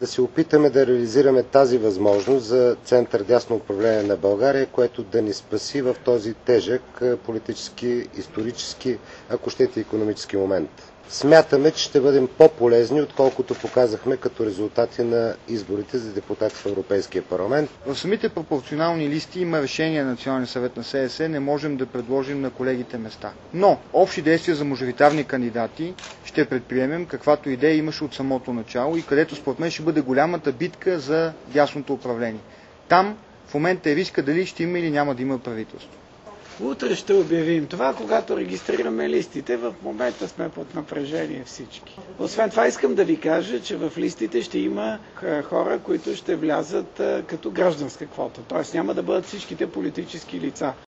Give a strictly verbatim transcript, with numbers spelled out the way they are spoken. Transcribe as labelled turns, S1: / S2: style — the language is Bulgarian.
S1: Да се опитаме да реализираме тази възможност за център-дясно управление на България, което да ни спаси в този тежък политически, исторически, ако щете икономически момент. Смятаме, че ще бъдем по-полезни, отколкото показахме като резултати на изборите за депутати в Европейския парламент.
S2: В самите пропорционални листи има решение на Националния съвет на СДС, не можем да предложим на колегите места. Но общи действия за мажоритарни кандидати ще предприемем, каквато идея имаше от самото начало и където според мен ще бъде голямата битка за дясното управление. Там в момента е риска дали ще има или няма да има правителство.
S3: Утре ще обявим това, когато регистрираме листите. В момента сме под напрежение всички. Освен това искам да ви кажа, че в листите ще има хора, които ще влязат като гражданска квота. Т.е. няма да бъдат всичките политически лица.